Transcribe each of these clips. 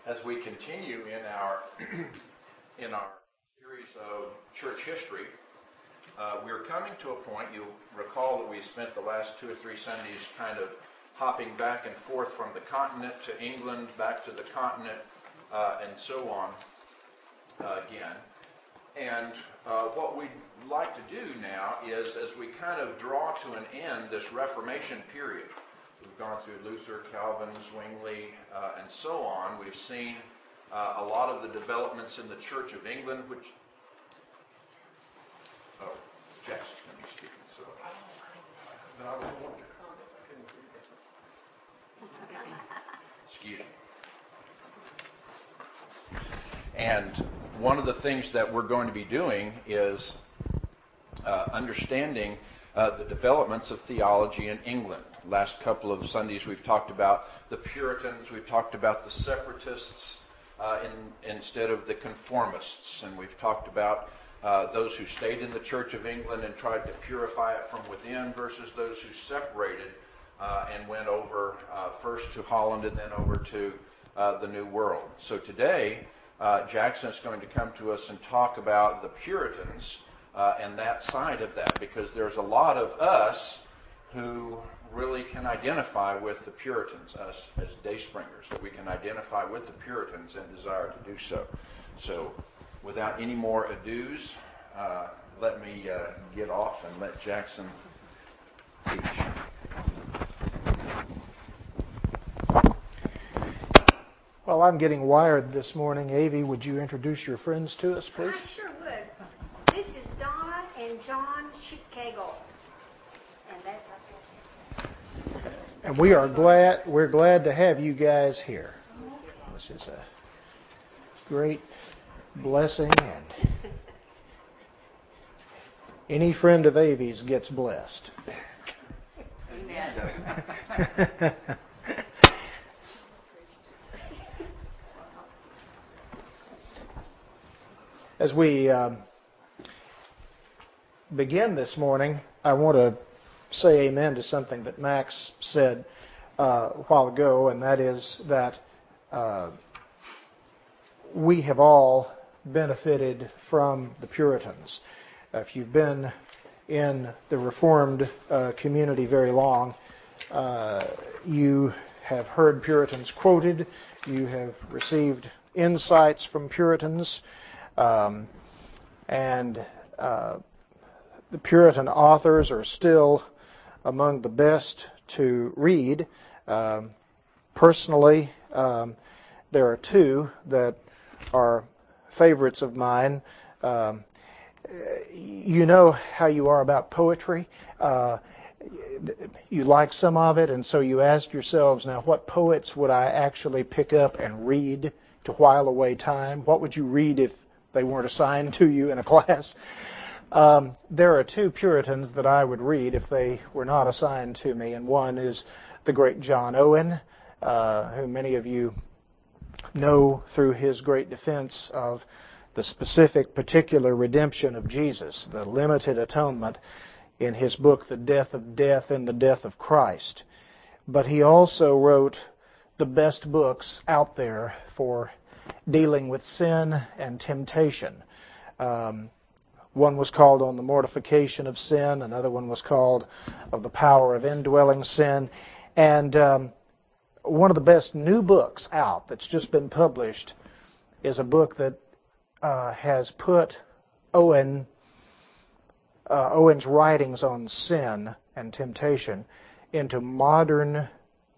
as we continue in our in our series of church history, we're coming to a point. You'll recall that we spent the last 2 or 3 Sundays kind of hopping back and forth from the continent to England, back to the continent, and so on again. And what we'd like to do now is, as we kind of draw to an end this Reformation period, we've gone through Luther, Calvin, Zwingli, and so on. We've seen a lot of the developments in the Church of England, which... Oh, Jackson's going to be speaking, so... No, I was wondering. Excuse me. And one of the things that we're going to be doing is understanding the developments of theology in England. Last couple of Sundays we've talked about the Puritans, we've talked about the separatists instead of the conformists, and we've talked about those who stayed in the Church of England and tried to purify it from within versus those who separated and went over first to Holland and then over to the New World. So today, Jackson is going to come to us and talk about the Puritans and that side of that, because there's a lot of us who really can identify with the Puritans, us as Dayspringers, that we can identify with the Puritans and desire to do so. So, without any more ados, let me get off and let Jackson teach. Well, I'm getting wired this morning. Avi, would you introduce your friends to us, please? I sure would. This is Donna and John Chicago. And that's our pastor. And we're glad to have you guys here. This is a great blessing, and any friend of Avi's gets blessed. Amen. As we begin this morning, I want to say amen to something that Max said a while ago, and that is that we have all benefited from the Puritans. If you've been in the Reformed community very long, you have heard Puritans quoted, you have received insights from Puritans, and the Puritan authors are still among the best to read. Personally, there are 2 that are favorites of mine. You know how you are about poetry. You like some of it, and so you ask yourselves, now, what poets would I actually pick up and read to while away time? What would you read if they weren't assigned to you in a class? There are 2 Puritans that I would read if they were not assigned to me, and one is the great John Owen, who many of you know through his great defense of the specific, particular redemption of Jesus, the limited atonement in his book, The Death of Death and the Death of Christ. But he also wrote the best books out there for dealing with sin and temptation. One was called On the Mortification of Sin. Another one was called Of the Power of Indwelling Sin. And one of the best new books out that's just been published is a book that has put Owen's writings on sin and temptation into modern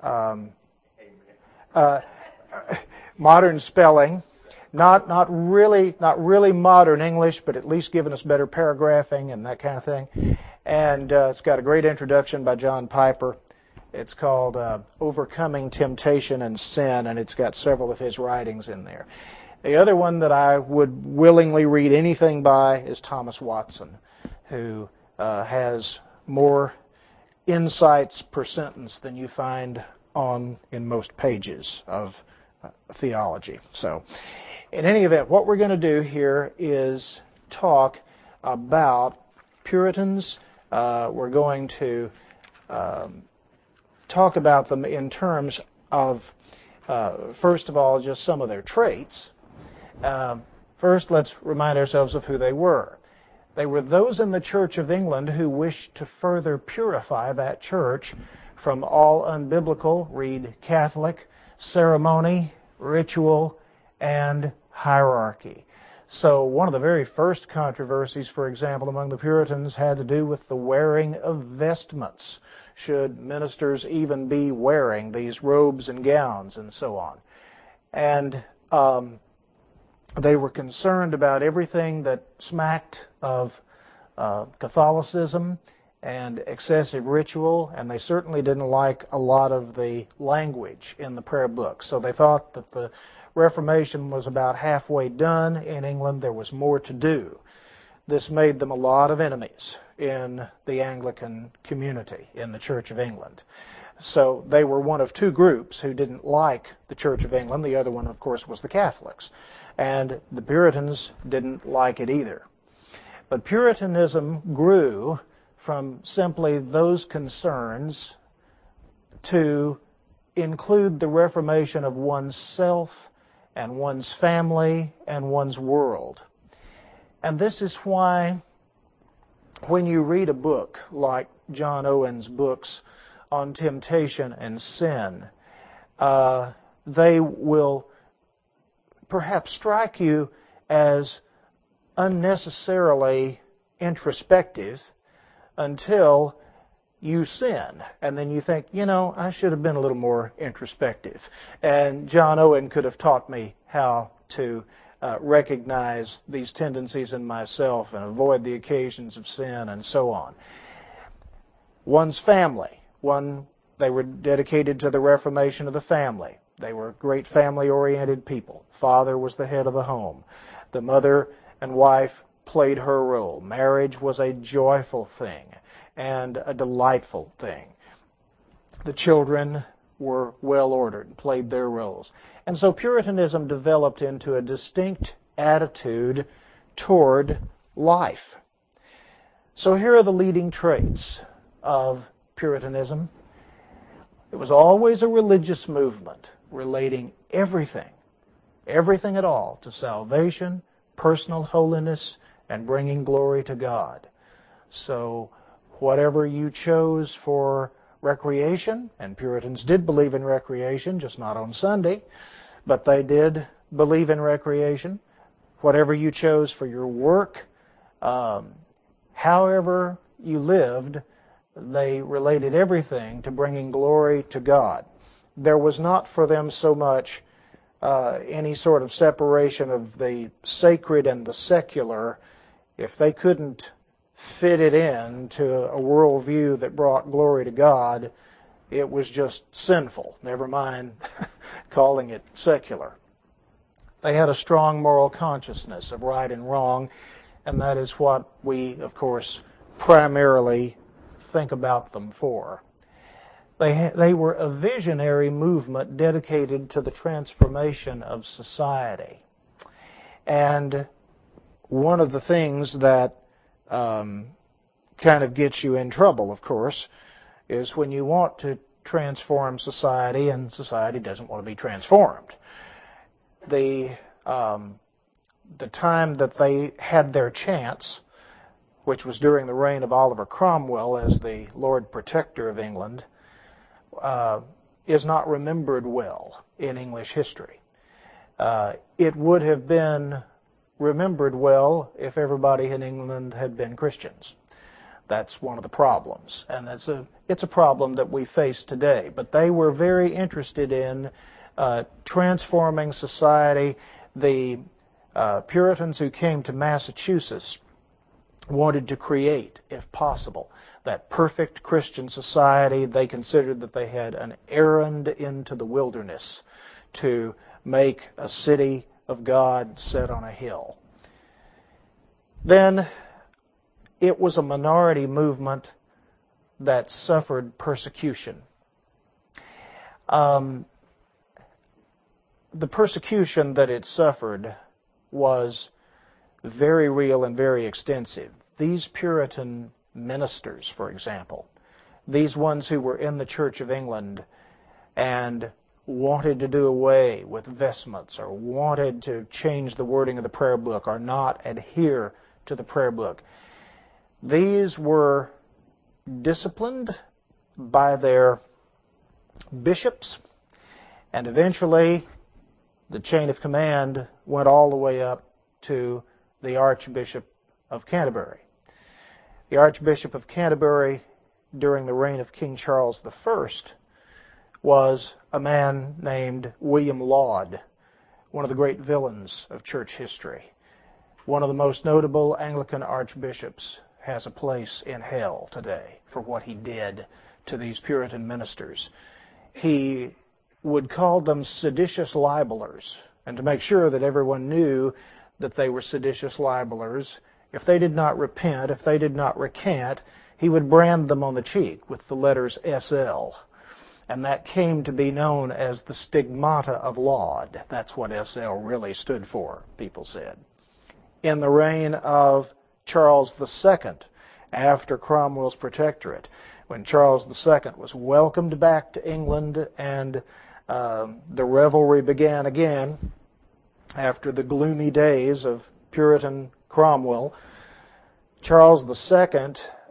spelling. Not really modern English, but at least giving us better paragraphing and that kind of thing. And it's got a great introduction by John Piper. It's called Overcoming Temptation and Sin, and it's got several of his writings in there. The other one that I would willingly read anything by is Thomas Watson, who has more insights per sentence than you find in most pages of theology. So, in any event, what we're going to do here is talk about Puritans. We're going to talk about them in terms of First of all, just some of their traits. First, let's remind ourselves of who they were. They were those in the Church of England who wished to further purify that church from all unbiblical, read Catholic, ceremony, ritual, and hierarchy. So one of the very first controversies, for example, among the Puritans had to do with the wearing of vestments. Should ministers even be wearing these robes and gowns and so on? And they were concerned about everything that smacked of Catholicism and excessive ritual, and they certainly didn't like a lot of the language in the prayer book. So they thought that the Reformation was about halfway done in England. There was more to do. This made them a lot of enemies in the Anglican community in the Church of England. So they were one of two groups who didn't like the Church of England. The other one, of course, was the Catholics. And the Puritans didn't like it either. But Puritanism grew from simply those concerns to include the reformation of one's self and one's family and one's world. And this is why when you read a book like John Owen's books on temptation and sin, they will perhaps strike you as unnecessarily introspective until you sin. And then you think, I should have been a little more introspective. And John Owen could have taught me how to recognize these tendencies in myself and avoid the occasions of sin and so on. One's family. They were dedicated to the reformation of the family. They were great family-oriented people. Father was the head of the home. The mother and wife played her role. Marriage was a joyful thing and a delightful thing. The children were well-ordered, played their roles. And so Puritanism developed into a distinct attitude toward life. So here are the leading traits of Puritanism. It was always a religious movement relating everything at all, to salvation, personal holiness, and bringing glory to God. So whatever you chose for recreation, and Puritans did believe in recreation, just not on Sunday, but they did believe in recreation. Whatever you chose for your work, however you lived, they related everything to bringing glory to God. There was not for them so much any sort of separation of the sacred and the secular. If they couldn't fit it into a worldview that brought glory to God, it was just sinful, never mind calling it secular. They had a strong moral consciousness of right and wrong, and that is what we, of course, primarily think about them for. They were a visionary movement dedicated to the transformation of society. And one of the things that kind of gets you in trouble, of course, is when you want to transform society and society doesn't want to be transformed. The time that they had their chance, which was during the reign of Oliver Cromwell as the Lord Protector of England, is not remembered well in English history. It would have been remembered well if everybody in England had been Christians. That's one of the problems, and it's a problem that we face today. But they were very interested in transforming society. The Puritans who came to Massachusetts wanted to create, if possible, that perfect Christian society. They considered that they had an errand into the wilderness to make a city of God set on a hill. Then it was a minority movement that suffered persecution. The persecution that it suffered was very real and very extensive. These Puritan ministers, for example, these ones who were in the Church of England and wanted to do away with vestments or wanted to change the wording of the prayer book or not adhere to the prayer book. These were disciplined by their bishops, and eventually the chain of command went all the way up to the Archbishop of Canterbury. The Archbishop of Canterbury, during the reign of King Charles I, was a man named William Laud, one of the great villains of church history. One of the most notable Anglican archbishops has a place in hell today for what he did to these Puritan ministers. He would call them seditious libelers, and to make sure that everyone knew that they were seditious libelers, if they did not repent, if they did not recant, he would brand them on the cheek with the letters SL. And that came to be known as the Stigmata of Laud. That's what SL really stood for, people said. In the reign of Charles II, after Cromwell's protectorate, when Charles II was welcomed back to England and the revelry began again after the gloomy days of Puritan Cromwell, Charles II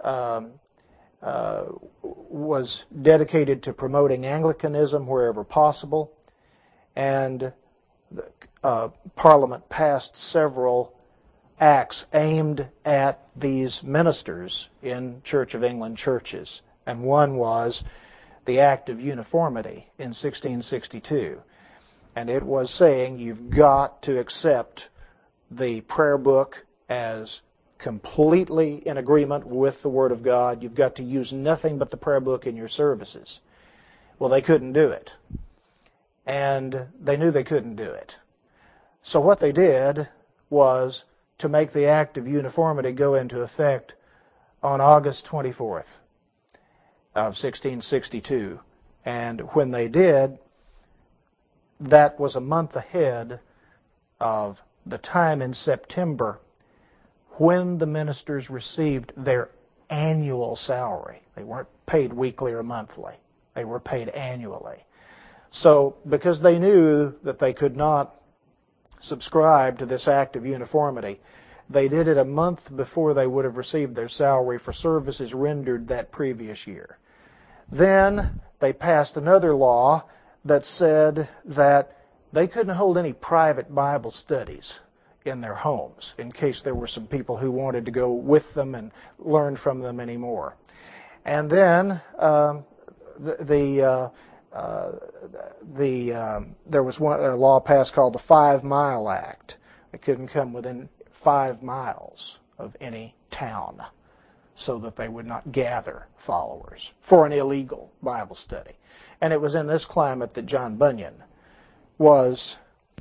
was dedicated to promoting Anglicanism wherever possible, and Parliament passed several acts aimed at these ministers in Church of England churches. And one was the Act of Uniformity in 1662. And it was saying you've got to accept the prayer book as completely in agreement with the Word of God. You've got to use nothing but the prayer book in your services. Well, they couldn't do it. And they knew they couldn't do it. So what they did was to make the Act of Uniformity go into effect on August 24th of 1662. And when they did, that was a month ahead of the time in September when the ministers received their annual salary. They weren't paid weekly or monthly. They were paid annually. So because they knew that they could not subscribe to this Act of Uniformity, they did it a month before they would have received their salary for services rendered that previous year. Then they passed another law that said that they couldn't hold any private Bible studies in their homes in case there were some people who wanted to go with them and learn from them anymore. And then there was a law passed called the 5 Mile Act. They couldn't come within 5 miles of any town so that they would not gather followers for an illegal Bible study. And it was in this climate that John Bunyan was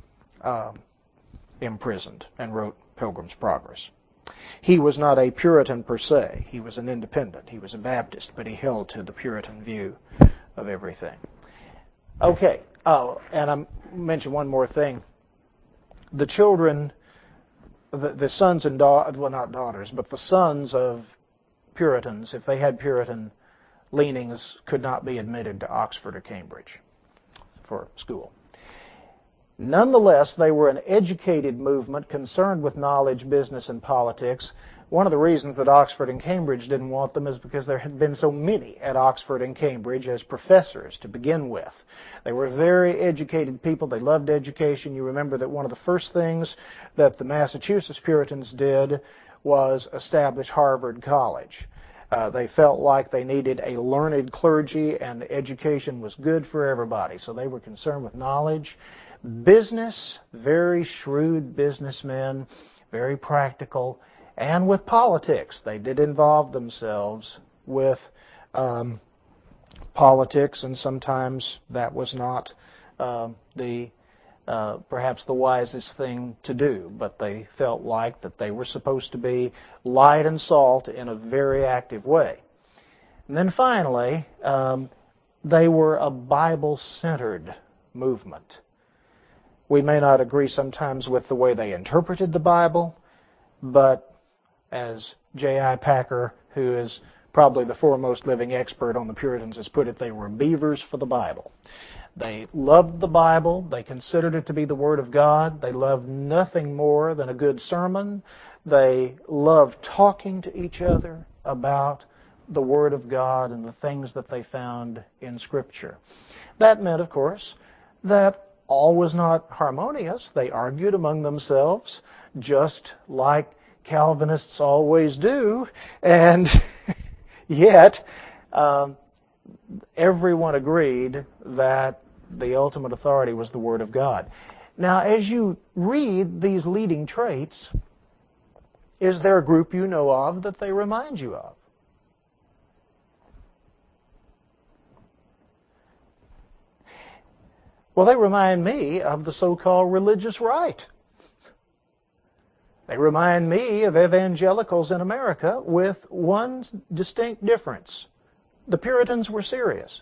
imprisoned and wrote Pilgrim's Progress. He was not a Puritan per se. He was an independent. He was a Baptist, but he held to the Puritan view of everything. Okay. Oh, and I mentioned one more thing. The children, the sons and daughters, well, not daughters, but the sons of Puritans, if they had Puritan leanings, could not be admitted to Oxford or Cambridge for school. Nonetheless, they were an educated movement concerned with knowledge, business, and politics. One of the reasons that Oxford and Cambridge didn't want them is because there had been so many at Oxford and Cambridge as professors to begin with. They were very educated people. They loved education. You remember that one of the first things that the Massachusetts Puritans did was establish Harvard College. They felt like they needed a learned clergy, and education was good for everybody. So they were concerned with knowledge. Business, very shrewd businessmen, very practical, and with politics. They did involve themselves with politics, and sometimes that was not perhaps the wisest thing to do, but they felt like that they were supposed to be light and salt in a very active way. And then finally, they were a Bible-centered movement. We may not agree sometimes with the way they interpreted the Bible, but as J.I. Packer, who is probably the foremost living expert on the Puritans, has put it, they were beavers for the Bible. They loved the Bible. They considered it to be the Word of God. They loved nothing more than a good sermon. They loved talking to each other about the Word of God and the things that they found in Scripture. That meant, of course, that all was not harmonious. They argued among themselves, just like Calvinists always do, and yet everyone agreed that the ultimate authority was the Word of God. Now, as you read these leading traits, is there a group you know of that they remind you of? Well, they remind me of the so-called religious right. They remind me of evangelicals in America with one distinct difference. The Puritans were serious.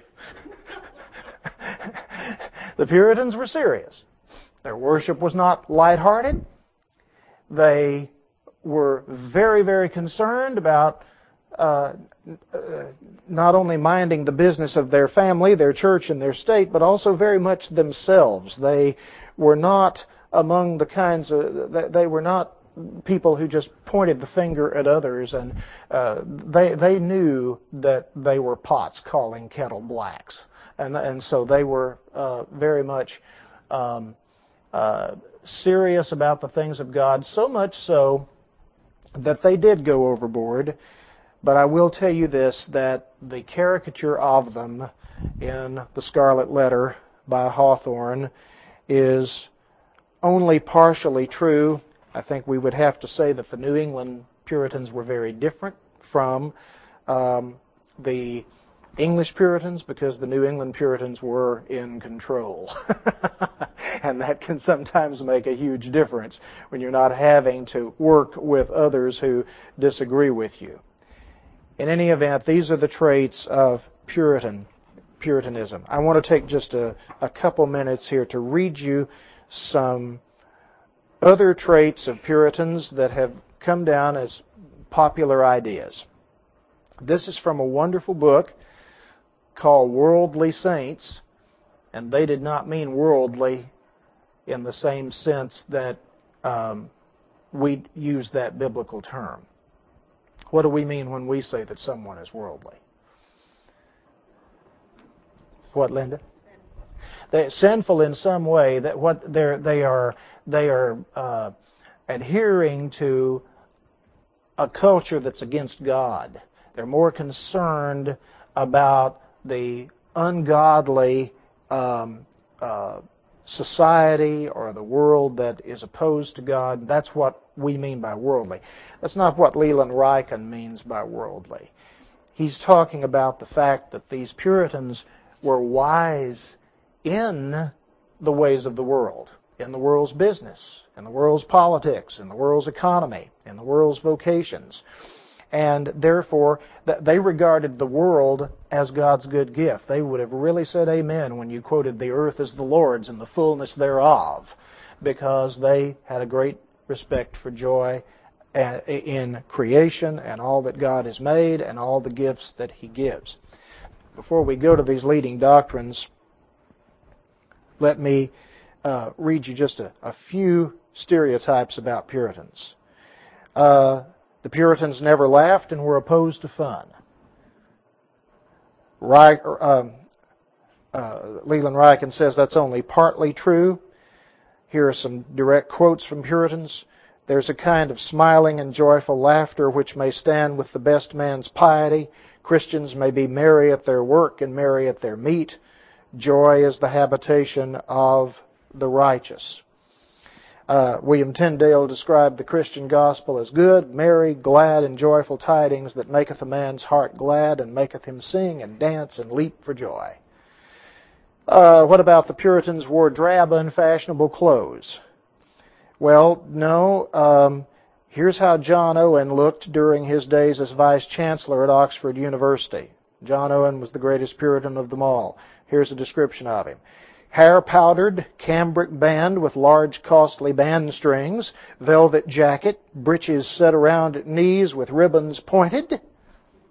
The Puritans were serious. Their worship was not lighthearted. They were very, very concerned about not only minding the business of their family, their church, and their state, but also very much themselves. They were not among the kinds of, they were not people who just pointed the finger at others, and they knew that they were pots calling kettle blacks. And so they were very much serious about the things of God, so much so that they did go overboard. But I will tell you this, that the caricature of them in The Scarlet Letter by Hawthorne is only partially true. I think we would have to say that the New England Puritans were very different from the English Puritans, because the New England Puritans were in control. And that can sometimes make a huge difference when you're not having to work with others who disagree with you. In any event, these are the traits of Puritanism. I want to take just a couple minutes here to read you some other traits of Puritans that have come down as popular ideas. This is from a wonderful book called Worldly Saints, and they did not mean worldly in the same sense that we use that biblical term. What do we mean when we say that someone is worldly? What, Linda? They're sinful in some way. That what they are adhering to a culture that's against God. They're more concerned about the ungodly society or the world that is opposed to God. That's what we mean by worldly. That's not what Leland Ryken means by worldly. He's talking about the fact that these Puritans were wise in the ways of the world, in the world's business, in the world's politics, in the world's economy, in the world's vocations. And therefore, they regarded the world as God's good gift. They would have really said amen when you quoted, "The earth is the Lord's and the fullness thereof," because they had a great respect for joy in creation and all that God has made and all the gifts that He gives. Before we go to these leading doctrines, let me read you just a few stereotypes about Puritans. The Puritans never laughed and were opposed to fun. Leland Ryken says that's only partly true. Here are some direct quotes from Puritans. "There's a kind of smiling and joyful laughter which may stand with the best man's piety. Christians may be merry at their work and merry at their meat. Joy is the habitation of the righteous." William Tyndale described the Christian gospel as good, merry, glad, and joyful tidings that maketh a man's heart glad and maketh him sing and dance and leap for joy. What about the Puritans wore drab, unfashionable clothes? Well, no. Here's how John Owen looked during his days as Vice Chancellor at Oxford University. John Owen was the greatest Puritan of them all. Here's a description of him. Hair powdered, cambric band with large costly band strings, velvet jacket, breeches set around at knees with ribbons pointed.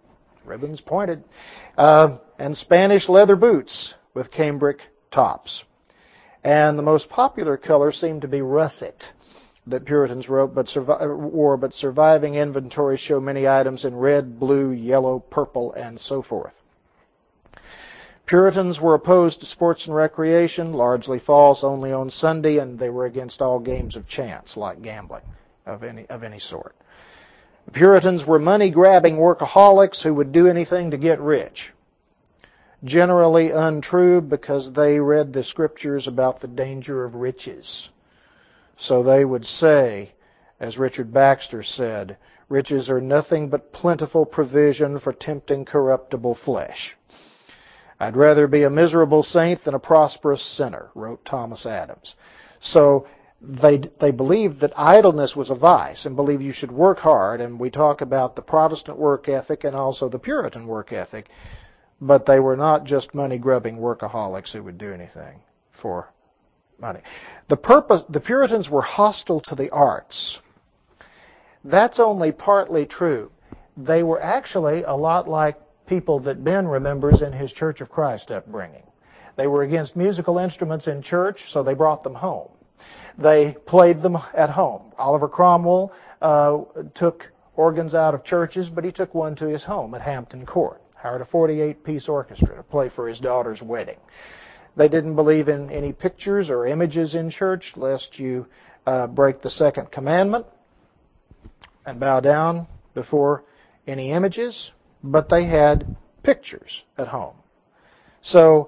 ribbons pointed, and Spanish leather boots with cambric tops. And the most popular color seemed to be russet that Puritans wore, but surviving inventories show many items in red, blue, yellow, purple, and so forth. Puritans were opposed to sports and recreation, largely false, only on Sunday, and they were against all games of chance, like gambling of any sort. The Puritans were money-grabbing workaholics who would do anything to get rich. Generally untrue because they read the scriptures about the danger of riches. So they would say, as Richard Baxter said, riches are nothing but plentiful provision for tempting corruptible flesh. I'd rather be a miserable saint than a prosperous sinner, wrote Thomas Adams. So they believed that idleness was a vice and believed you should work hard. And we talk about the Protestant work ethic and also the Puritan work ethic. But they were not just money-grubbing workaholics who would do anything for money. The Puritans were hostile to the arts. That's only partly true. They were actually a lot like people that Ben remembers in his Church of Christ upbringing. They were against musical instruments in church, so they brought them home. They played them at home. Oliver Cromwell took organs out of churches, but he took one to his home at Hampton Court. Hired a 48-piece orchestra to play for his daughter's wedding. They didn't believe in any pictures or images in church, lest you break the second commandment and bow down before any images, but they had pictures at home. So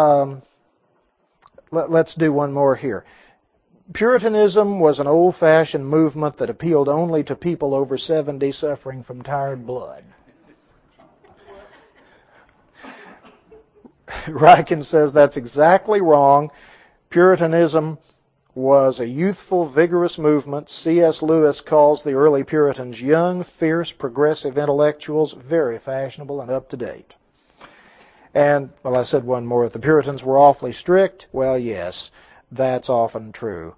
let's do one more here. Puritanism was an old-fashioned movement that appealed only to people over 70 suffering from tired blood. Ryken says that's exactly wrong. Puritanism was a youthful, vigorous movement. C.S. Lewis calls the early Puritans young, fierce, progressive intellectuals, very fashionable and up to date. And, well, I said one more. The Puritans were awfully strict. Well, yes, that's often true.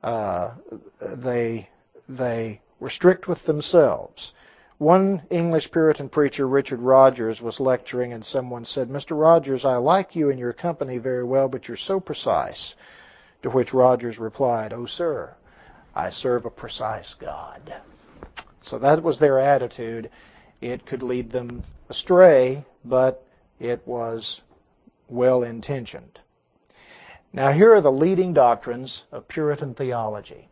They were strict with themselves. One English Puritan preacher, Richard Rogers, was lecturing and someone said, "Mr. Rogers, I like you and your company very well, but you're so precise." To which Rogers replied, "Oh, sir, I serve a precise God." So that was their attitude. It could lead them astray, but it was well-intentioned. Now here are the leading doctrines of Puritan theology.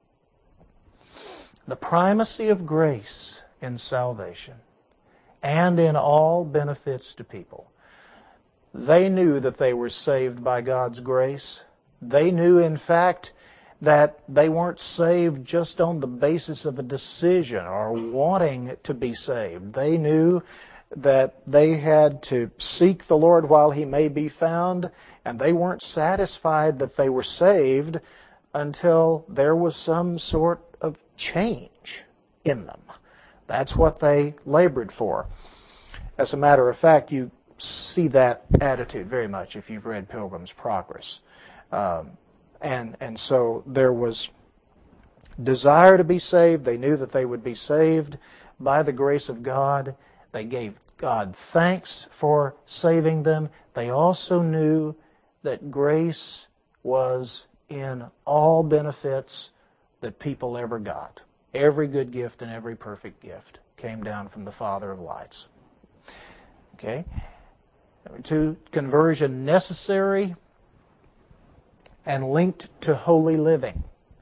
The primacy of grace in salvation and in all benefits to people. They knew that they were saved by God's grace. They knew, in fact, that they weren't saved just on the basis of a decision or wanting to be saved. They knew that they had to seek the Lord while He may be found, and they weren't satisfied that they were saved until there was some sort of change in them. That's what they labored for. As a matter of fact, you see that attitude very much if you've read Pilgrim's Progress. And so there was desire to be saved. They knew that they would be saved by the grace of God. They gave God thanks for saving them. They also knew that grace was in all benefits that people ever got. Every good gift and every perfect gift came down from the Father of lights. Okay? Number two, conversion necessary and linked to holy living.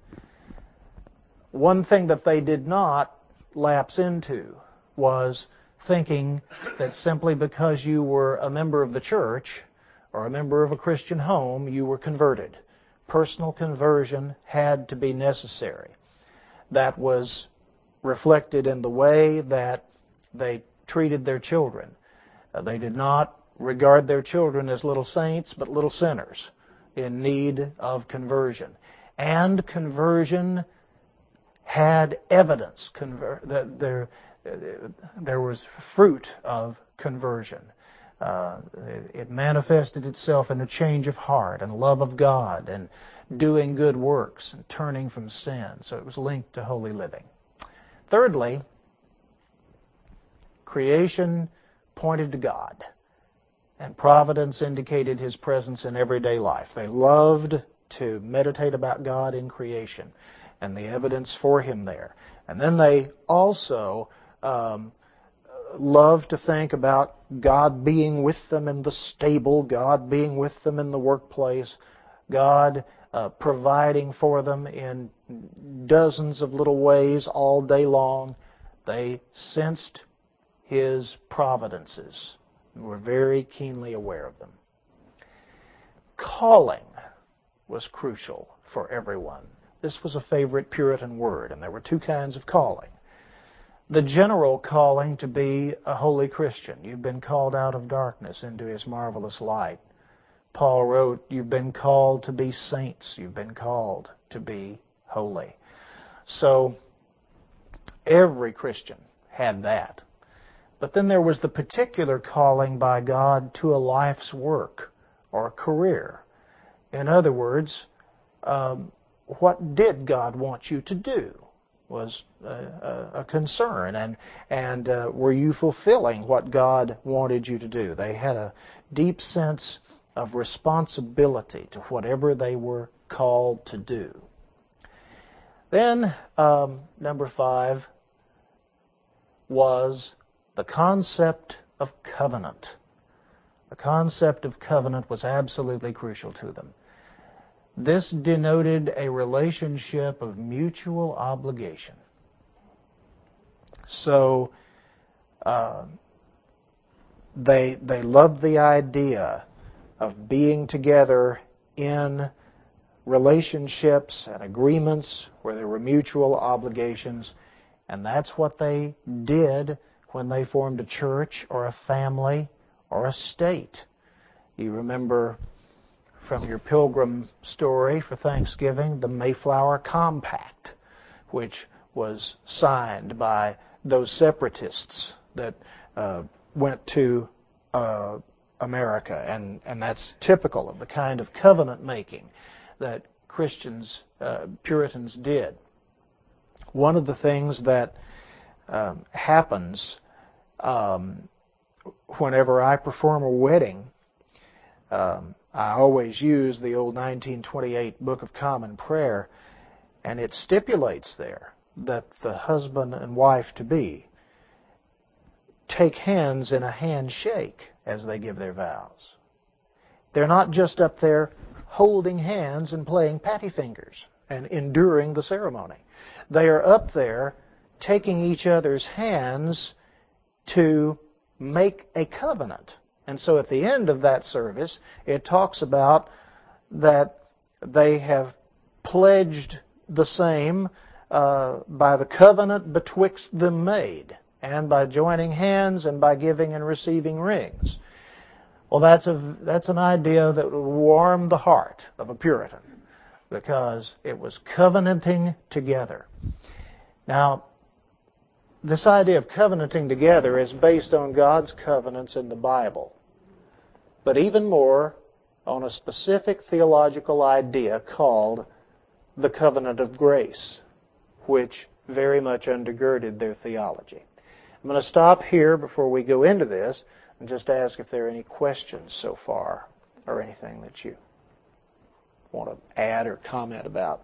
One thing that they did not lapse into was thinking that simply because you were a member of the church or a member of a Christian home, you were converted. Personal conversion had to be necessary. That was reflected in the way that they treated their children. They did not regard their children as little saints, but little sinners in need of conversion. And conversion had evidence. There was fruit of conversion. It manifested itself in a change of heart and love of God and doing good works and turning from sin. So it was linked to holy living. Thirdly, creation pointed to God, and providence indicated His presence in everyday life. They loved to meditate about God in creation and the evidence for Him there. And then they also loved to think about God being with them in the stable, God being with them in the workplace, God providing for them in dozens of little ways all day long. They sensed His providences and were very keenly aware of them. Calling was crucial for everyone. This was a favorite Puritan word, and there were two kinds of calling. The general calling to be a holy Christian. You've been called out of darkness into His marvelous light. Paul wrote, you've been called to be saints. You've been called to be holy. So every Christian had that. But then there was the particular calling by God to a life's work or a career. In other words, what did God want you to do was a concern. And were you fulfilling what God wanted you to do? They had a deep sense of responsibility to whatever they were called to do. Then, number 5 was the concept of covenant. The concept of covenant was absolutely crucial to them. This denoted a relationship of mutual obligation. So, they loved the idea of being together in relationships and agreements where there were mutual obligations, and that's what they did when they formed a church or a family or a state. You remember from your Pilgrim story for Thanksgiving, the Mayflower Compact, which was signed by those separatists that went to America, and that's typical of the kind of covenant making that Christians, Puritans did. One of the things that happens whenever I perform a wedding, I always use the old 1928 Book of Common Prayer, and it stipulates there that the husband and wife-to-be take hands in a handshake as they give their vows. They're not just up there holding hands and playing patty fingers and enduring the ceremony. They are up there taking each other's hands to make a covenant. And so at the end of that service, it talks about that they have pledged the same by the covenant betwixt them made, and by joining hands and by giving and receiving rings. Well, that's an idea that would warm the heart of a Puritan, because it was covenanting together. Now, this idea of covenanting together is based on God's covenants in the Bible, but even more on a specific theological idea called the covenant of grace, which very much undergirded their theology. I'm going to stop here before we go into this and just ask if there are any questions so far or anything that you want to add or comment about.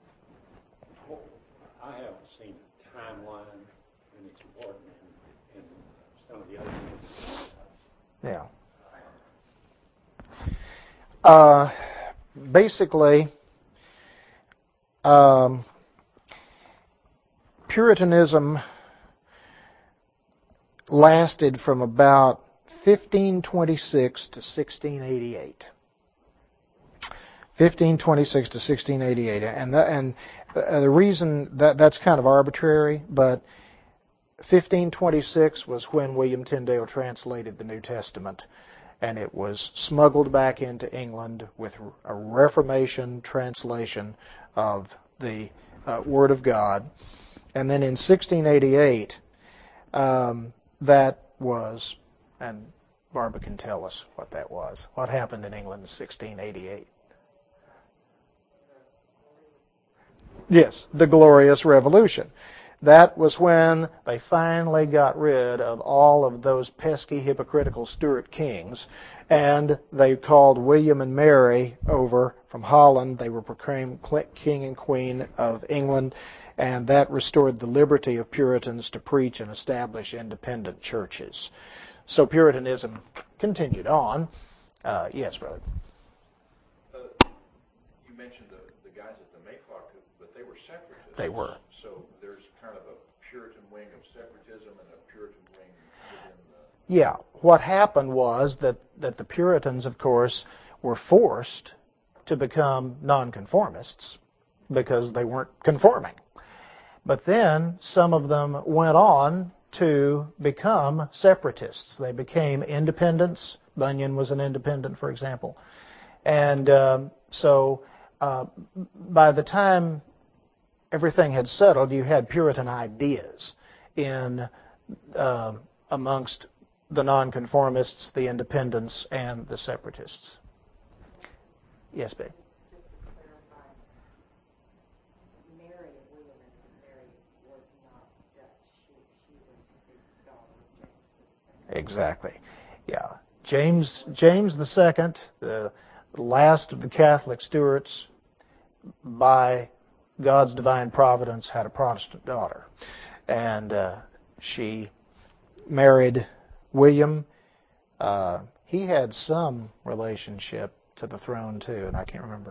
I haven't seen a timeline, and it's important in some of the other things. Yeah. Basically, Puritanism lasted from about 1526 to 1688. 1526 to 1688, and the reason that's kind of arbitrary, but 1526 was when William Tyndale translated the New Testament, and it was smuggled back into England with a Reformation translation of the Word of God. And then in 1688, that was, and Barbara can tell us what that was. What happened in England in 1688? Yes, the Glorious Revolution. That was when they finally got rid of all of those pesky, hypocritical Stuart kings, and they called William and Mary over from Holland. They were proclaimed king and queen of England, and that restored the liberty of Puritans to preach and establish independent churches. So Puritanism continued on. Yes, brother. You mentioned the guys at the Mayflower, but they were separatists. They were. So there's kind of a Puritan wing of separatism and a Puritan wing within the... Yeah. What happened was that the Puritans, of course, were forced to become nonconformists because they weren't conforming. But then some of them went on to become separatists. They became independents. Bunyan was an independent, for example. And so by the time everything had settled, you had Puritan ideas in amongst the nonconformists, the independents, and the separatists. Yes, babe. Exactly. Yeah. James II, the last of the Catholic Stuarts, by God's divine providence, had a Protestant daughter. And she married William. He had some relationship to the throne, too, and I can't remember.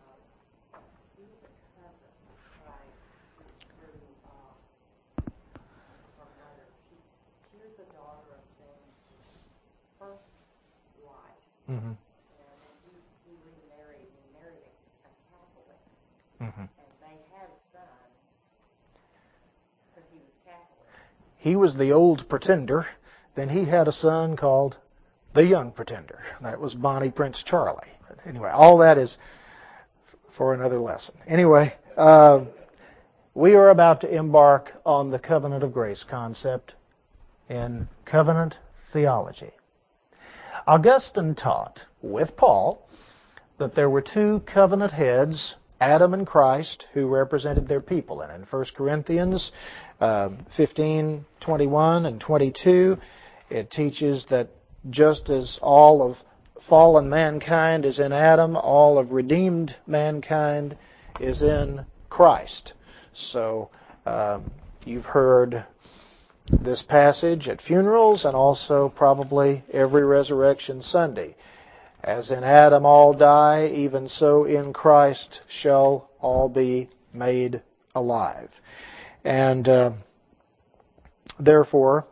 Mm-hmm. And then he remarried. He married a Catholic. Mm-hmm. And they had a son because he was Catholic. He was the old pretender. Then he had a son called the young pretender. That was Bonnie Prince Charlie. But anyway, all that is for another lesson. Anyway, we are about to embark on the covenant of grace concept in covenant theology. Augustine taught, with Paul, that there were two covenant heads, Adam and Christ, who represented their people. And in 1 Corinthians 15, 21 and 22, it teaches that just as all of fallen mankind is in Adam, all of redeemed mankind is in Christ. So you've heard this passage at funerals and also probably every Resurrection Sunday. As in Adam all die, even so in Christ shall all be made alive. And therefore,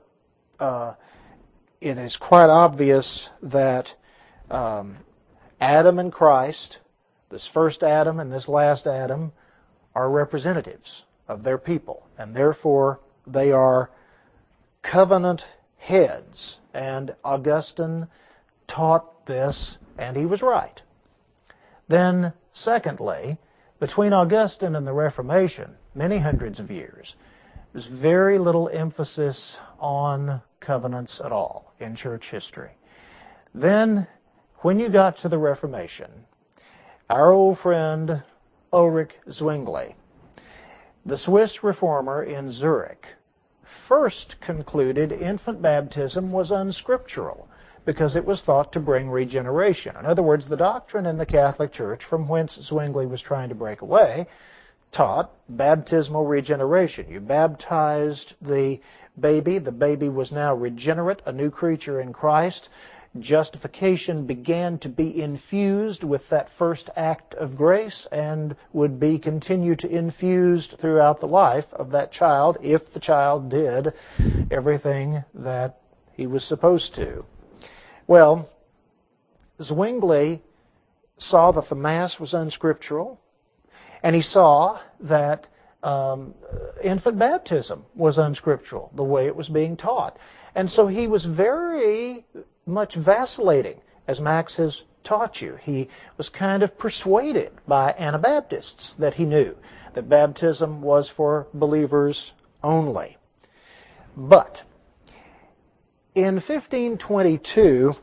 it is quite obvious that Adam and Christ, this first Adam and this last Adam, are representatives of their people. And therefore, they are covenant heads. And Augustine taught this, and he was right. Then, secondly, between Augustine and the Reformation, many hundreds of years, there's very little emphasis on covenants at all in church history. Then, when you got to the Reformation, our old friend Ulrich Zwingli, the Swiss reformer in Zurich, first concluded infant baptism was unscriptural because it was thought to bring regeneration. In other words, the doctrine in the Catholic Church from whence Zwingli was trying to break away taught baptismal regeneration. You baptized the baby was now regenerate, a new creature in Christ. Justification began to be infused with that first act of grace and would be continued to infused throughout the life of that child if the child did everything that he was supposed to. Well, Zwingli saw that the Mass was unscriptural, and he saw that infant baptism was unscriptural, the way it was being taught. And so he was very much vacillating, as Max has taught you. He was kind of persuaded by Anabaptists that he knew that baptism was for believers only. But in 1522,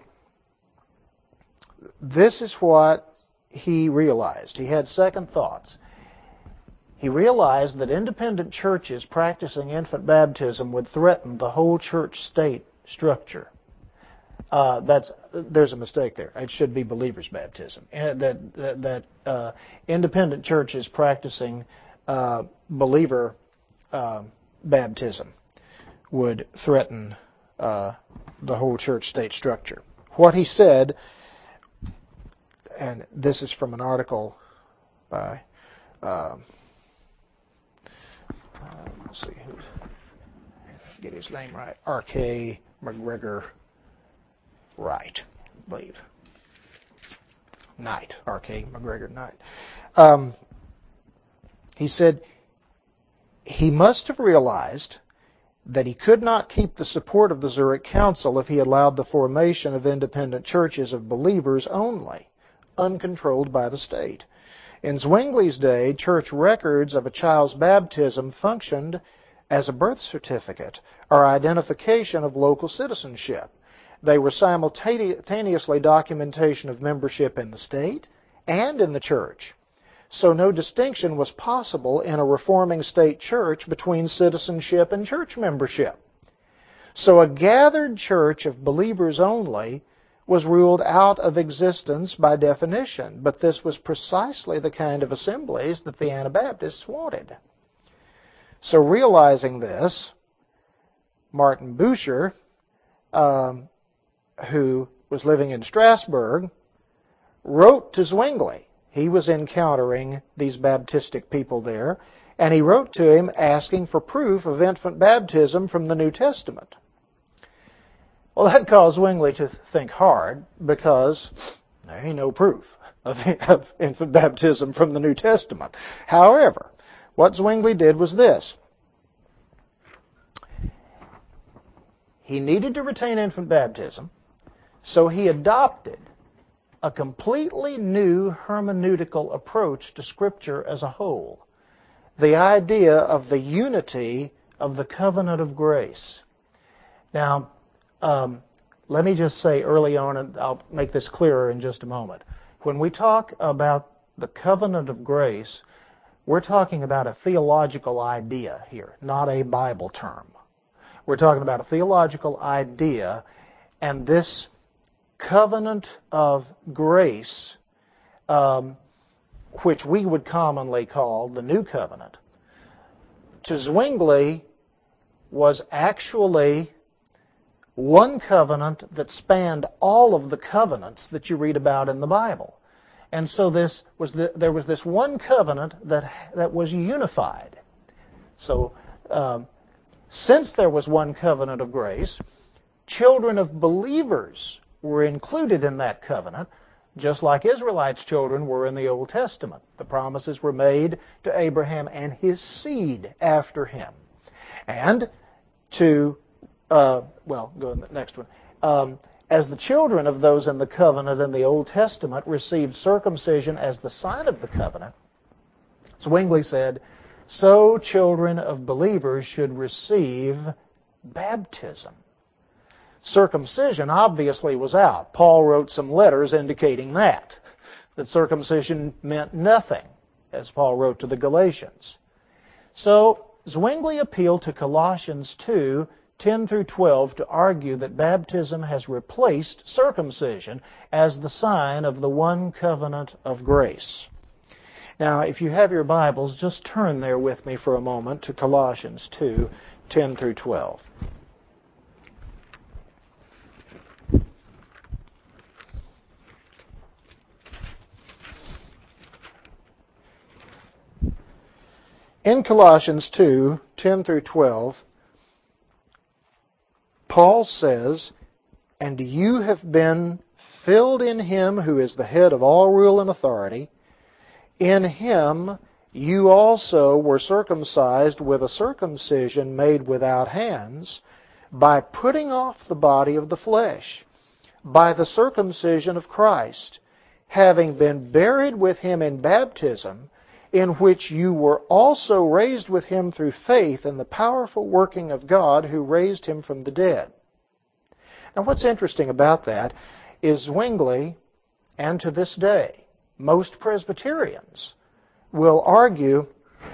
this is what he realized. He had second thoughts. he realized that independent churches practicing infant baptism would threaten the whole church-state structure. There's a mistake there. It should be believers' baptism. And that independent churches practicing believer baptism would threaten the whole church-state structure. What he said, and this is from an article by let's see who get his name right. R.K. McGregor Wright, I believe. Knight. R.K. McGregor Knight. He said he must have realized that he could not keep the support of the Zurich Council if he allowed the formation of independent churches of believers only, uncontrolled by the state. In Zwingli's day, church records of a child's baptism functioned as a birth certificate or identification of local citizenship. They were simultaneously documentation of membership in the state and in the church. So no distinction was possible in a reforming state church between citizenship and church membership. So a gathered church of believers only was ruled out of existence by definition, but this was precisely the kind of assemblies that the Anabaptists wanted. So realizing this, Martin Bucer, who was living in Strasbourg, wrote to Zwingli. He was encountering these Baptistic people there, and he wrote to him asking for proof of infant baptism from the New Testament. Well, that caused Zwingli to think hard, because there ain't no proof of infant baptism from the New Testament. However, what Zwingli did was this. He needed to retain infant baptism, so he adopted a completely new hermeneutical approach to Scripture as a whole. The idea of the unity of the covenant of grace. Now, let me just say early on, and I'll make this clearer in just a moment. When we talk about the covenant of grace, we're talking about a theological idea here, not a Bible term. We're talking about a theological idea, and this covenant of grace, which we would commonly call the New Covenant, to Zwingli was actually one covenant that spanned all of the covenants that you read about in the Bible. And so there was this one covenant that was unified. So since there was one covenant of grace, children of believers were included in that covenant, just like Israelites' children were in the Old Testament. The promises were made to Abraham and his seed after him. And to go to the next one. As the children of those in the covenant in the Old Testament received circumcision as the sign of the covenant, Zwingli said, so children of believers should receive baptism. Circumcision obviously was out. Paul wrote some letters indicating that circumcision meant nothing, as Paul wrote to the Galatians. So Zwingli appealed to Colossians 2:10 through 12 to argue that baptism has replaced circumcision as the sign of the one covenant of grace. Now, if you have your Bibles, just turn there with me for a moment to Colossians 2:10 through 12. In Colossians 2:10 through 12, Paul says, and you have been filled in Him who is the head of all rule and authority. In Him you also were circumcised with a circumcision made without hands, by putting off the body of the flesh, by the circumcision of Christ, having been buried with Him in baptism, in which you were also raised with Him through faith in the powerful working of God who raised Him from the dead. Now what's interesting about that is Zwingli, and to this day, most Presbyterians will argue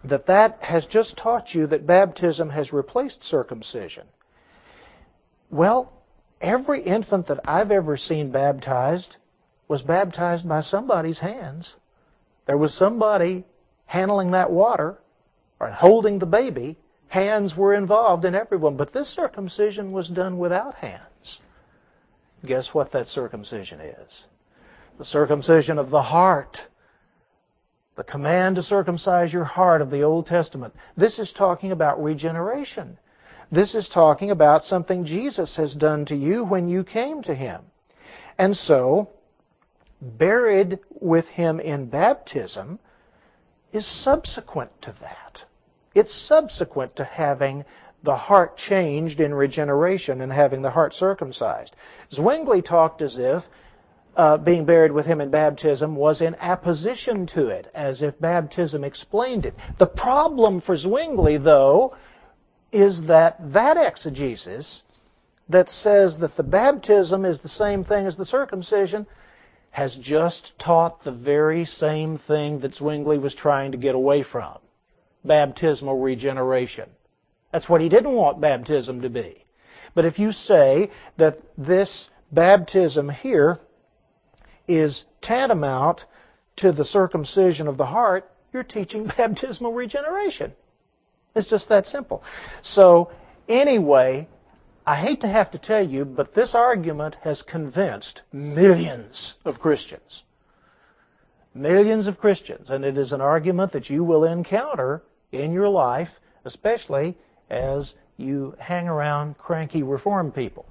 that has just taught you that baptism has replaced circumcision. Well, every infant that I've ever seen baptized was baptized by somebody's hands. There was somebody handling that water or holding the baby. Hands were involved in everyone. But this circumcision was done without hands. Guess what that circumcision is? The circumcision of the heart. The command to circumcise your heart of the Old Testament. This is talking about regeneration. This is talking about something Jesus has done to you when you came to Him. And so, buried with Him in baptism is subsequent to that. It's subsequent to having the heart changed in regeneration and having the heart circumcised. Zwingli talked as if being buried with Him in baptism was in apposition to it, as if baptism explained it. The problem for Zwingli, though, is that exegesis that says that the baptism is the same thing as the circumcision has just taught the very same thing that Zwingli was trying to get away from. Baptismal regeneration. That's what he didn't want baptism to be. But if you say that this baptism here is tantamount to the circumcision of the heart, you're teaching baptismal regeneration. It's just that simple. So, anyway, I hate to have to tell you, but this argument has convinced millions of Christians. Millions of Christians. And it is an argument that you will encounter in your life, especially as you hang around cranky Reformed people.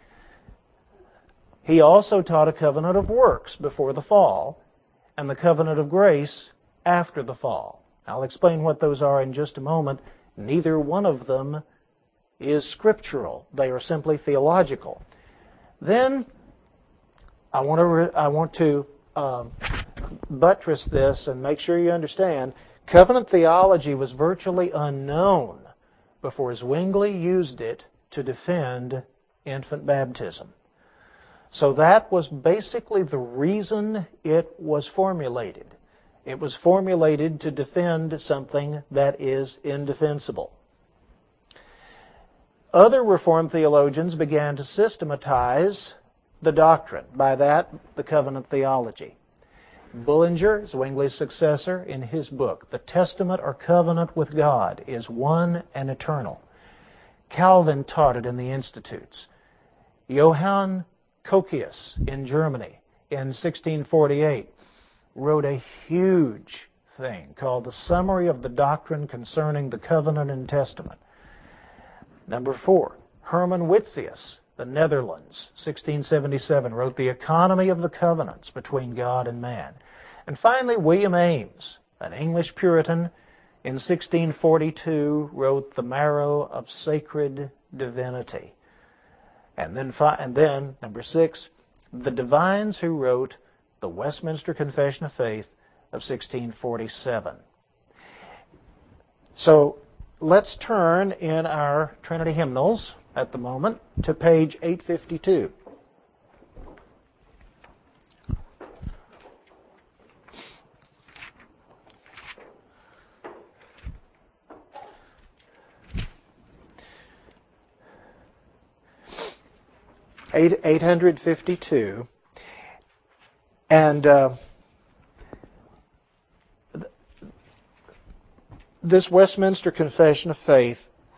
He also taught a covenant of works before the fall and the covenant of grace after the fall. I'll explain what those are in just a moment. Neither one of them is scriptural. They are simply theological. Then I want to buttress this and make sure you understand. Covenant theology was virtually unknown before Zwingli used it to defend infant baptism. So that was basically the reason it was formulated. It was formulated to defend something that is indefensible. Other Reformed theologians began to systematize the doctrine. By that, the covenant theology. Bullinger, Zwingli's successor, in his book, The Testament or Covenant with God is One and Eternal. Calvin taught it in the Institutes. Johann Cocceius in Germany in 1648 wrote a huge thing called The Summary of the Doctrine Concerning the Covenant and Testament. Number 4, Herman Witsius, the Netherlands, 1677, wrote The Economy of the Covenants Between God and Man. And finally, William Ames, an English Puritan, in 1642 wrote The Marrow of Sacred Divinity. And then, number 6, the divines who wrote the Westminster Confession of Faith of 1647. So let's turn in our Trinity hymnals at the moment to page 852. Page 852. And this Westminster Confession of Faith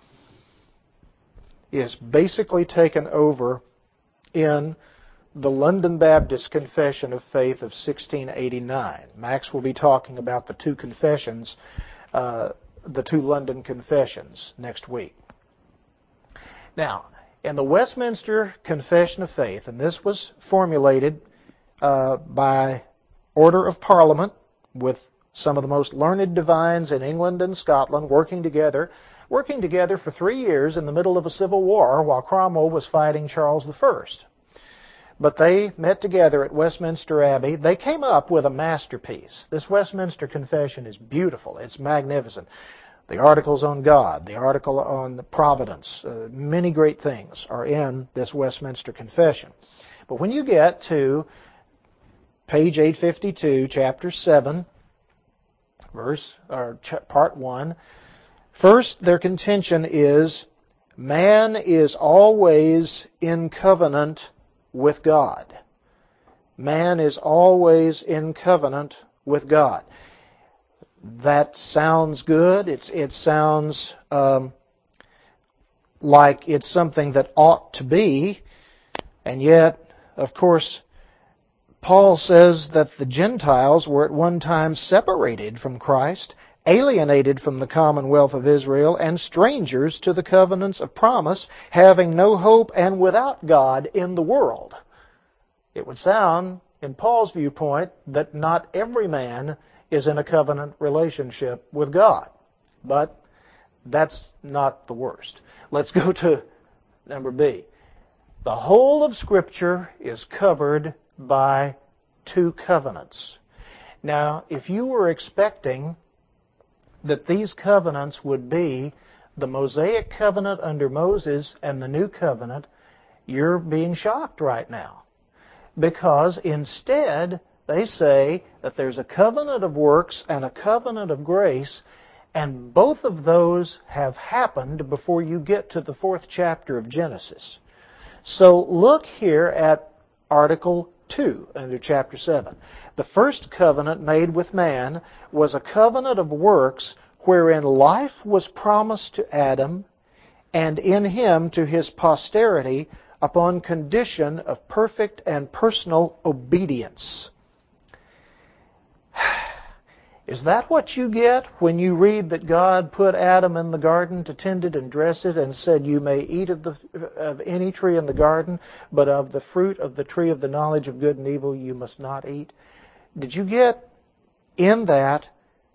is basically taken over in the London Baptist Confession of Faith of 1689. Max will be talking about the two confessions, the two London Confessions, next week. Now, in the Westminster Confession of Faith, and this was formulated by order of Parliament with some of the most learned divines in England and Scotland working together for 3 years in the middle of a civil war while Cromwell was fighting Charles I. But they met together at Westminster Abbey. They came up with a masterpiece. This Westminster Confession is beautiful. It's magnificent. The articles on God, the article on providence, many great things are in this Westminster Confession. But when you get to page 852, chapter 7, part 1. First, their contention is man is always in covenant with God. Man is always in covenant with God. That sounds good. It sounds like it's something that ought to be. And yet, of course, Paul says that the Gentiles were at one time separated from Christ, alienated from the commonwealth of Israel, and strangers to the covenants of promise, having no hope and without God in the world. It would sound, in Paul's viewpoint, that not every man is in a covenant relationship with God. But that's not the worst. Let's go to number B. The whole of Scripture is covered by 2 covenants. Now, if you were expecting that these covenants would be the Mosaic covenant under Moses and the New Covenant, you're being shocked right now. Because instead, they say that there's a covenant of works and a covenant of grace, and both of those have happened before you get to the 4th chapter of Genesis. So look here at Article 2 under chapter 7. The first covenant made with man was a covenant of works wherein life was promised to Adam and in him to his posterity upon condition of perfect and personal obedience. Is that what you get when you read that God put Adam in the garden to tend it and dress it and said, "You may eat of any tree in the garden, but of the fruit of the tree of the knowledge of good and evil you must not eat"? Did you get in that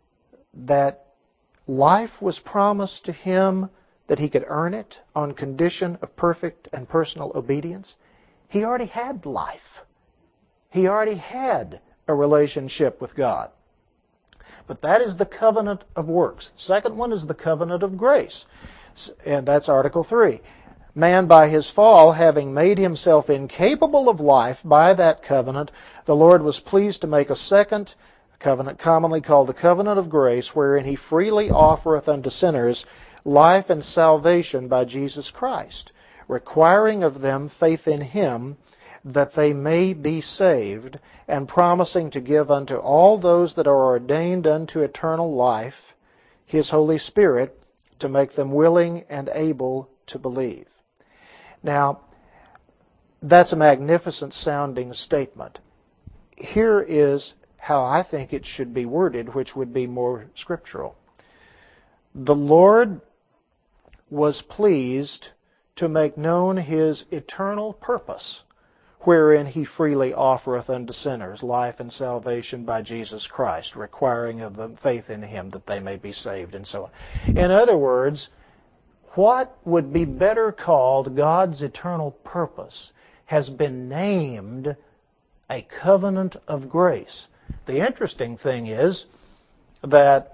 life was promised to him that he could earn it on condition of perfect and personal obedience? He already had life. He already had a relationship with God. But that is the covenant of works. Second one is the covenant of grace. And that's Article 3. Man, by his fall, having made himself incapable of life by that covenant, the Lord was pleased to make a second covenant, commonly called the covenant of grace, wherein he freely offereth unto sinners life and salvation by Jesus Christ, requiring of them faith in him, that they may be saved, and promising to give unto all those that are ordained unto eternal life his Holy Spirit, to make them willing and able to believe. Now, that's a magnificent sounding statement. Here is how I think it should be worded, which would be more scriptural. The Lord was pleased to make known his eternal purpose, wherein he freely offereth unto sinners life and salvation by Jesus Christ, requiring of them faith in him that they may be saved, and so on. In other words, what would be better called God's eternal purpose has been named a covenant of grace. The interesting thing is that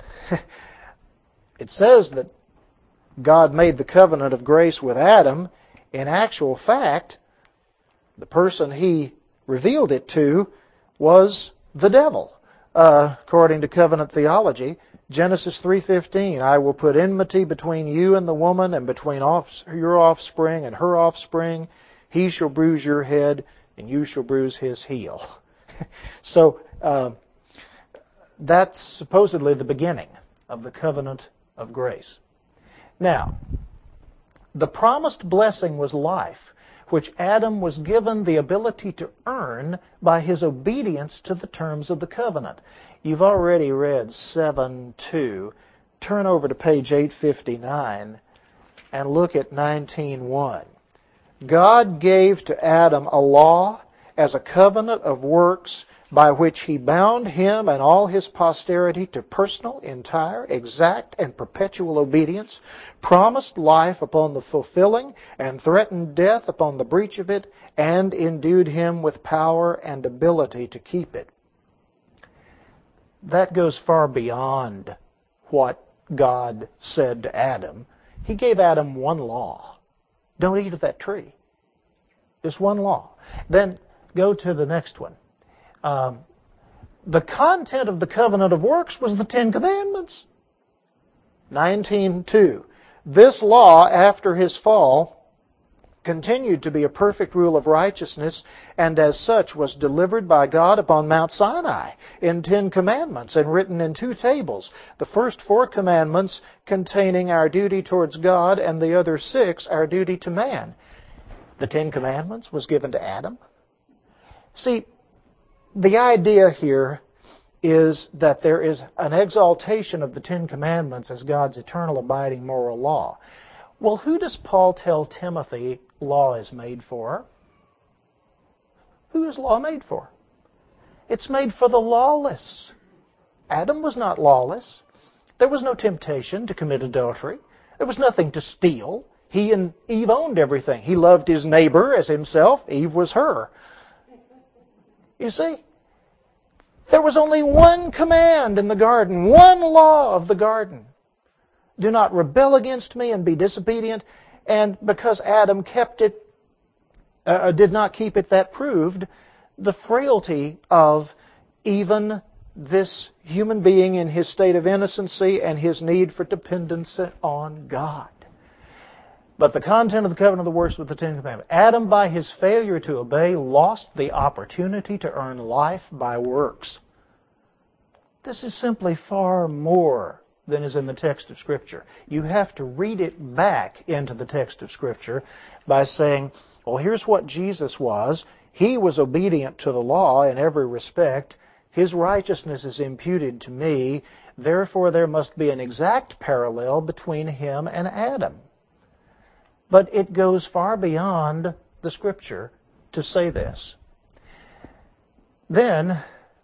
it says that God made the covenant of grace with Adam. In actual fact, the person he revealed it to was the devil. According to covenant theology, Genesis 3:15, I will put enmity between you and the woman, and between your offspring and her offspring. He shall bruise your head, and you shall bruise his heel. So, that's supposedly the beginning of the covenant of grace. Now, the promised blessing was life, which Adam was given the ability to earn by his obedience to the terms of the covenant. You've already read 7:2. Turn over to page 859 and look at 19:1. God gave to Adam a law as a covenant of works by which he bound him and all his posterity to personal, entire, exact, and perpetual obedience, promised life upon the fulfilling, and threatened death upon the breach of it, and endued him with power and ability to keep it. That goes far beyond what God said to Adam. He gave Adam one law. Don't eat of that tree. Just one law. Then go to the next one. the content of the covenant of works was the Ten Commandments. 19:2. This law, after his fall, continued to be a perfect rule of righteousness, and as such was delivered by God upon Mount Sinai in 10 commandments and written in 2 tables. The first 4 commandments containing our duty towards God, and the other 6 our duty to man. The 10 commandments was given to Adam. See, the idea here is that there is an exaltation of the 10 commandments as God's eternal abiding moral law. Well, who does Paul tell Timothy law is made for? Who is law made for? It's made for the lawless. Adam was not lawless. There was no temptation to commit adultery. There was nothing to steal. He and Eve owned everything. He loved his neighbor as himself. Eve was her. You see? There was only one command in the garden, one law of the garden. Do not rebel against me and be disobedient. And because Adam kept it, did not keep it, that proved the frailty of even this human being in his state of innocency and his need for dependence on God. But the content of the covenant of the works with the Ten Commandments. Adam, by his failure to obey, lost the opportunity to earn life by works. This is simply far more than is in the text of Scripture. You have to read it back into the text of Scripture by saying, well, here's what Jesus was. He was obedient to the law in every respect. His righteousness is imputed to me. Therefore, there must be an exact parallel between him and Adam. But it goes far beyond the Scripture to say this. Then,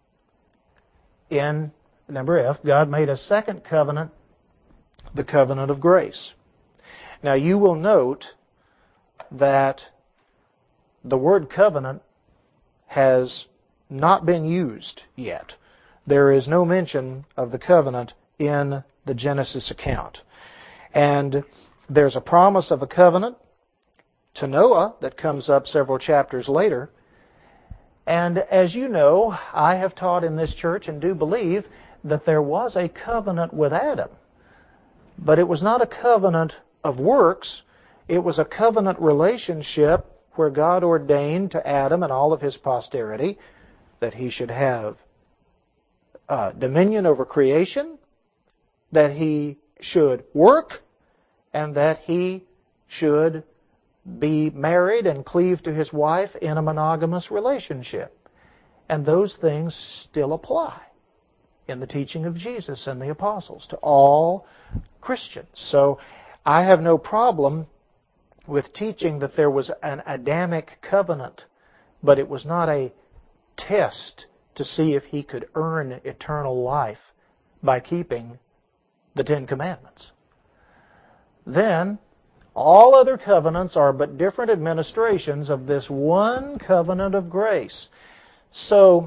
in number F, God made a second covenant, the covenant of grace. Now you will note that the word covenant has not been used yet. There is no mention of the covenant in the Genesis account. And there's a promise of a covenant to Noah that comes up several chapters later. And as you know, I have taught in this church and do believe that there was a covenant with Adam. But it was not a covenant of works. It was a covenant relationship where God ordained to Adam and all of his posterity that he should have dominion over creation, that he should work, and that he should be married and cleave to his wife in a monogamous relationship. And those things still apply in the teaching of Jesus and the apostles to all Christians. So I have no problem with teaching that there was an Adamic covenant, but it was not a test to see if he could earn eternal life by keeping the 10 Commandments. Then, all other covenants are but different administrations of this one covenant of grace. So,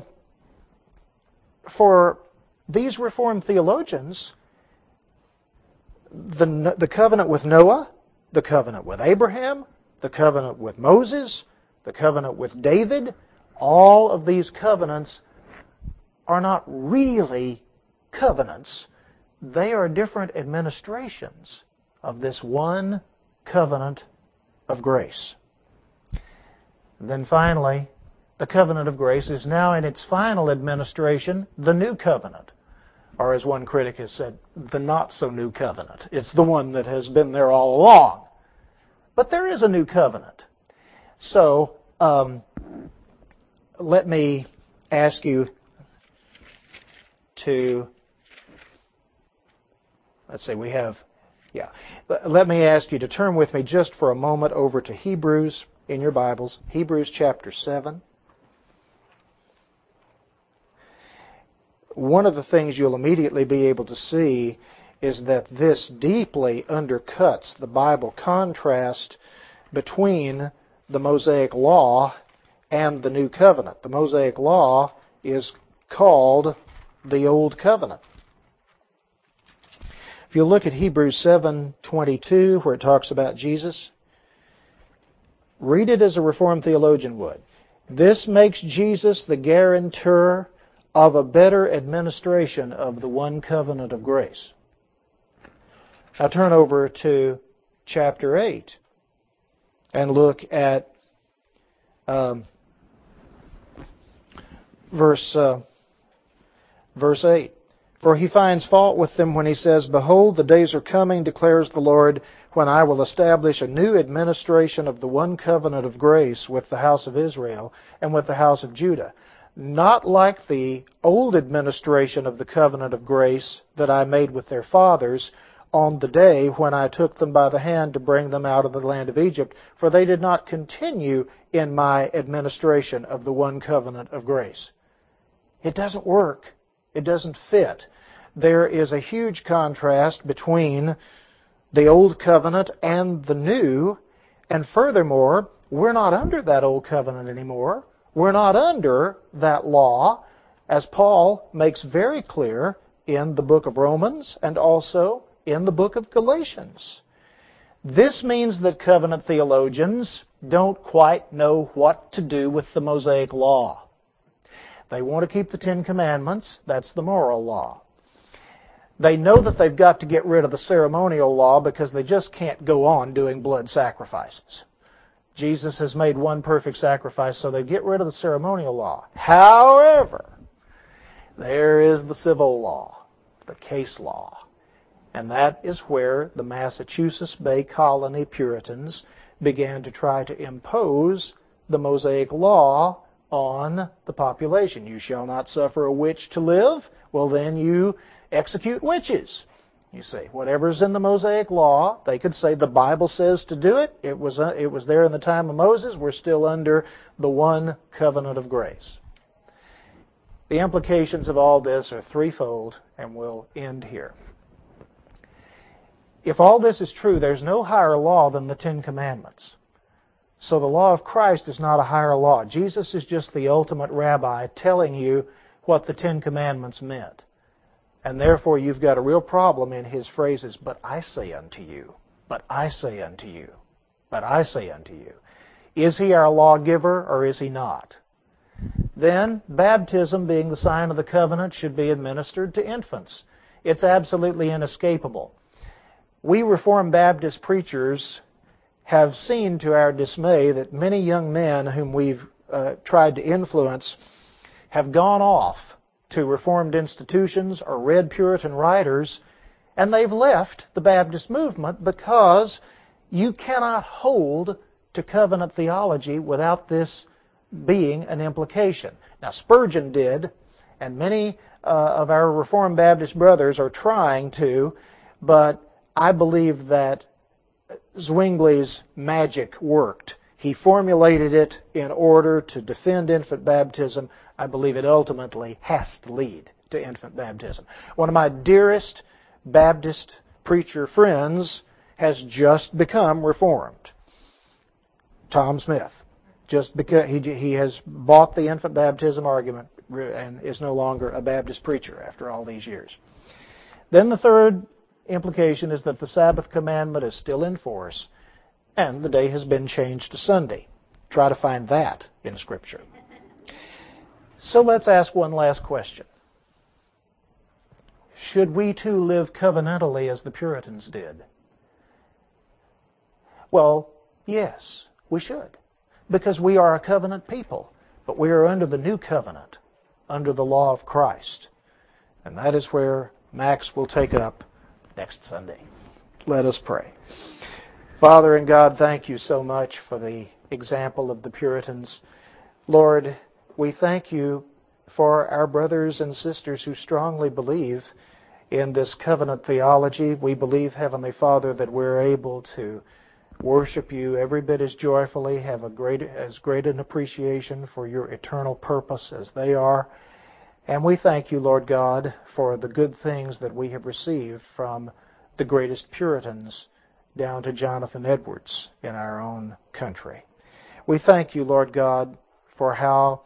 for these Reformed theologians, the covenant with Noah, the covenant with Abraham, the covenant with Moses, the covenant with David, all of these covenants are not really covenants. They are different administrations of this one covenant of grace. Then finally, the covenant of grace is now in its final administration, the new covenant. Or as one critic has said, the not-so-new covenant. It's the one that has been there all along. But there is a new covenant. So, let me ask you to... Let me ask you to turn with me just for a moment over to Hebrews in your Bibles. Hebrews chapter 7. One of the things you'll immediately be able to see is that this deeply undercuts the Bible contrast between the Mosaic Law and the New Covenant. The Mosaic Law is called the Old Covenant. If you look at Hebrews 7:22, where it talks about Jesus, read it as a Reformed theologian would. This makes Jesus the guarantor of a better administration of the one covenant of grace. Now turn over to chapter 8 and look at verse 8. For he finds fault with them when he says, Behold, the days are coming, declares the Lord, when I will establish a new administration of the one covenant of grace with the house of Israel and with the house of Judah. Not like the old administration of the covenant of grace that I made with their fathers on the day when I took them by the hand to bring them out of the land of Egypt, for they did not continue in my administration of the one covenant of grace. It doesn't work. It doesn't fit. There is a huge contrast between the old covenant and the new, and furthermore, we're not under that old covenant anymore. We're not under that law, as Paul makes very clear in the book of Romans and also in the book of Galatians. This means that covenant theologians don't quite know what to do with the Mosaic law. They want to keep the Ten Commandments. That's the moral law. They know that they've got to get rid of the ceremonial law because they just can't go on doing blood sacrifices. Jesus has made one perfect sacrifice, so they get rid of the ceremonial law. However, there is the civil law, the case law. And that is where the Massachusetts Bay Colony Puritans began to try to impose the Mosaic law on the population. You shall not suffer a witch to live. Well, then you execute witches. You see, whatever's in the Mosaic law, they could say the Bible says to do it. It was there in the time of Moses. We're still under the one covenant of grace. The implications of all this are threefold, and we'll end here. If all this is true, there's no higher law than the Ten Commandments. So the law of Christ is not a higher law. Jesus is just the ultimate rabbi telling you what the Ten Commandments meant. And therefore you've got a real problem in his phrases, but I say unto you, but I say unto you, but I say unto you. Is he our lawgiver or is he not? Then baptism, being the sign of the covenant, should be administered to infants. It's absolutely inescapable. We Reformed Baptist preachers have seen to our dismay that many young men whom we've tried to influence have gone off to Reformed institutions or read Puritan writers, and they've left the Baptist movement because you cannot hold to covenant theology without this being an implication. Now, Spurgeon did, and many of our Reformed Baptist brothers are trying to, but I believe that Zwingli's magic worked. He formulated it in order to defend infant baptism. I believe it ultimately has to lead to infant baptism. One of my dearest Baptist preacher friends has just become Reformed. Tom Smith. Just because he has bought the infant baptism argument and is no longer a Baptist preacher after all these years. Then the third implication is that the Sabbath commandment is still in force and the day has been changed to Sunday. Try to find that in Scripture. So let's ask one last question. Should we too live covenantally as the Puritans did? Well, yes, we should. Because we are a covenant people. But we are under the new covenant, under the law of Christ. And that is where Max will take up next Sunday. Let us pray. Father and God, thank you so much for the example of the Puritans. Lord, we thank you for our brothers and sisters who strongly believe in this covenant theology. We believe, Heavenly Father, that we're able to worship you every bit as joyfully, have as great an appreciation for your eternal purpose as they are. And we thank you, Lord God, for the good things that we have received from the greatest Puritans down to Jonathan Edwards in our own country. We thank you, Lord God, for how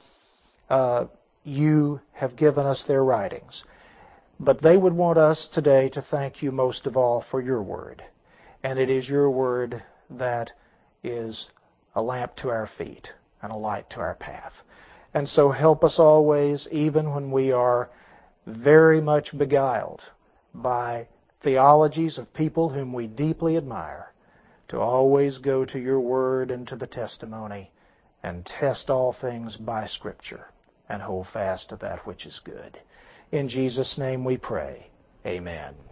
you have given us their writings. But they would want us today to thank you most of all for your word. And it is your word that is a lamp to our feet and a light to our path. And so help us always, even when we are very much beguiled by theologies of people whom we deeply admire, to always go to your word and to the testimony and test all things by Scripture and hold fast to that which is good. In Jesus' name we pray. Amen.